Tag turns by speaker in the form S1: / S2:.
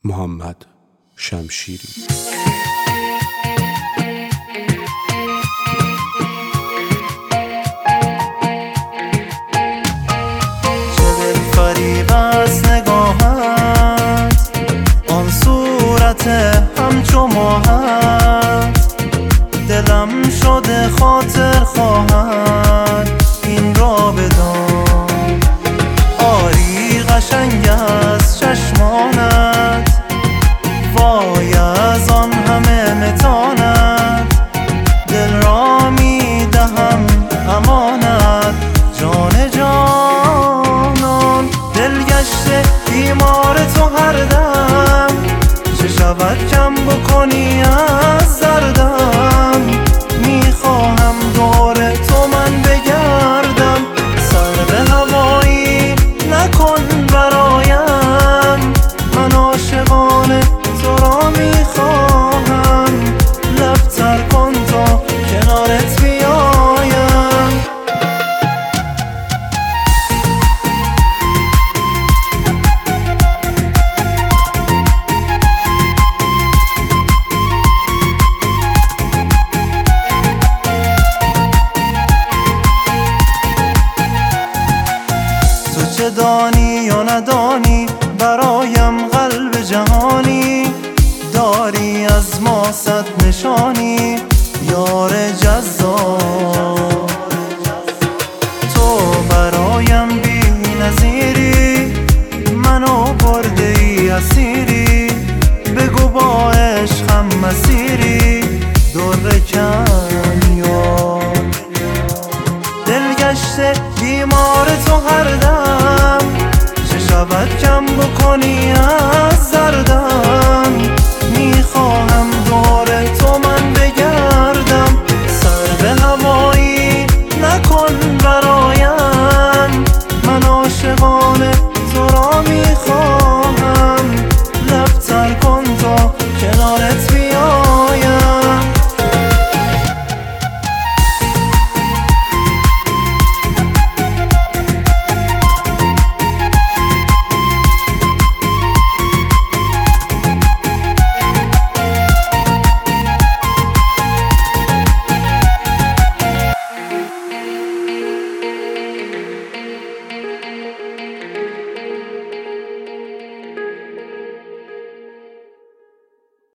S1: محمد شمشیری.
S2: چه دلفریب از نگاهت، آن صورت همچو ماهت، دلم شده خاطر خواهد این را بدان. آری قشنگ از چشمانت، وای از آن همه متانت، دل را می دهم امانت جان جانان. دل گشته بیمار تو هر دم، چه شود کم بکنی از دردم. میخواهم دور تو من بگردم، سر به هوایی نکن برایم. من عاشقانه تو را میخواهم، لب تر کن تا کنارت بیایم. تو چه دانی یا ندانی، برایم قلب جهانی داری، از ما صد نشانی یار جذاب. تو برایم بی نظیری، منو برده ای اسیری، بگو با عشقم مسیری در کنیا. دل گشته بیمار تو هر دم، چه شود کم بکنی از دردم. میخواهم دور تو من بگردم، سر به هوایی نکن برایم. من عاشقانه